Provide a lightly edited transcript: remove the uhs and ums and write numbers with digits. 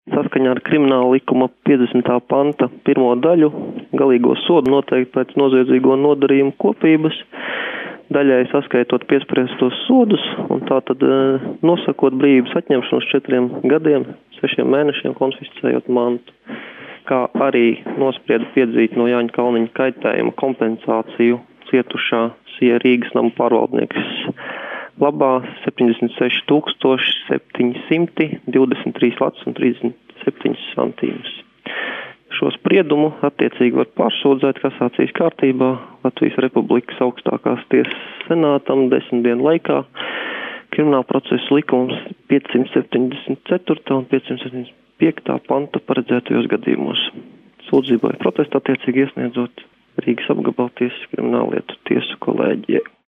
Saskaņā ar Krimināla likuma 50. panta 1. daļu galīgo sodu noteikti pēc noziedzīgo nodarījumu kopības, daļai saskaitot piespriestos sodus un tātad nosakot brīvības atņemšanu uz 4 gadiem, 6 mēnešiem konfiscējot mantu, kā arī nosprieda piedzīt no Jāņa Kalniņa kaitējuma kompensāciju cietušā Sija Rīgas namu pārvaldnieks labā 76 723 lats un 37 santīmus. Šo spriedumu attiecīgi var pārsūdzēt kasācijas kārtībā Latvijas Republikas augstākās tiesas senātam 10 dienu laikā. Krimināla procesa likums 574. un 575. panta paredzētajos gadījumos. Sūdzībai protestu attiecīgi iesniedzot Rīgas apgabaltiesas krimināllietu tiesu kolēģijai.